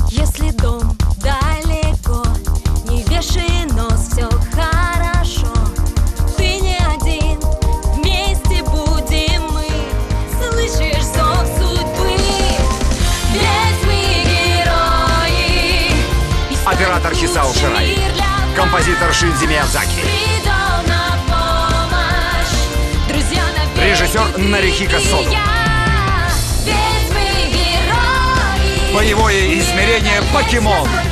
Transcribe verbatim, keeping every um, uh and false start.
Если дом далеко, не вешай нос, все хорошо. Ты не один, вместе будем мы. Слышишь зов судьбы? Ведь мы герои. Оператор Хисао Ширай. Композитор Шинзи Миядзаки. Режиссер Нарихико Содо. Боевое измерение «Покемон».